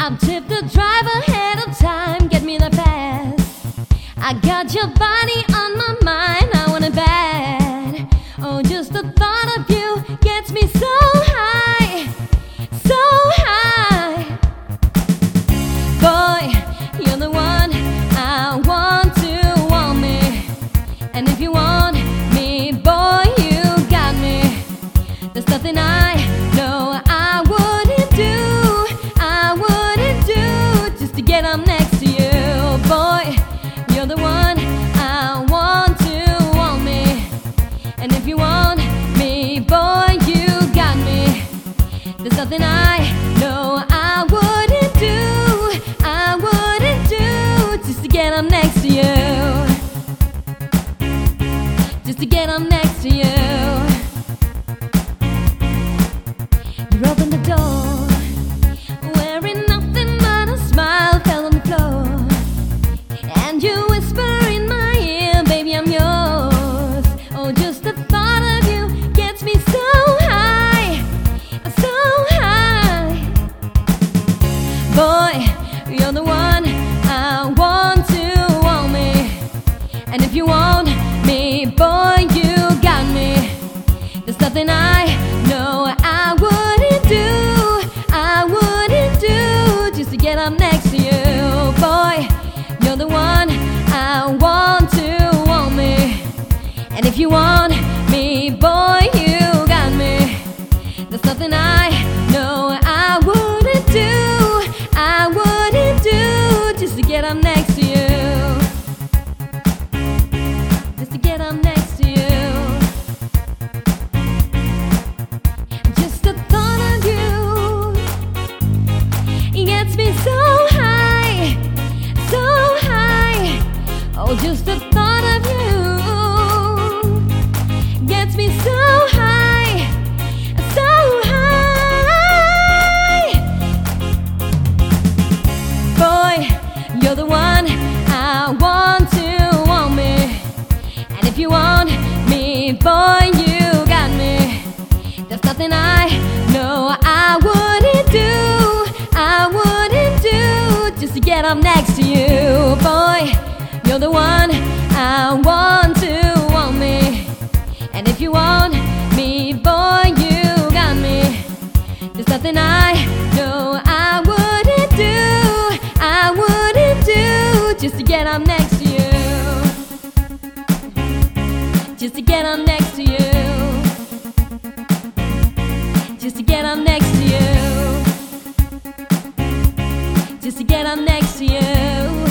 I'm tipped to drive ahead of time, get me the fast. I got your body on my mind, I want it bad. Oh, just the thought of you gets me so high, so high. Boy, you're the one I want to want me. And if you want me, boy, you got me. There's nothing I know I wouldn't do just to get up next to you. Boy, you're the one I want to want me. And if you want me, boy, you got me. There's nothing I know I wouldn't do just to get up next to you. Just to get up next to you. You opened the door, wearing nothing but a smile, fell on the floor. And you whisper in my ear, baby, I'm yours. Oh, just the thought of you gets me so high, so high. Boy, you're the one I want to want me. And if you want me, boy, you got me. There's nothing I know I wouldn't do just to get up next to you. Boy, you're the one I want to want me. And if you want me, boy, you got me. There's nothing I know I wouldn't do just to get up next to you. Just to get up next to you. Just the thought of you gets me so high, so high. Oh, just the thought of you gets me so high, so high. Boy, you're the one I want to want me. And if you want me, boy, you got me. There's nothing I know I wouldn't do just to get up next to you. Boy, you're the one I want to want me. And if you want me, boy, you got me. There's nothing I know I wouldn't do just to get up next to you. Just to get up next to you. Just to get up next to you. Just to get up next to you.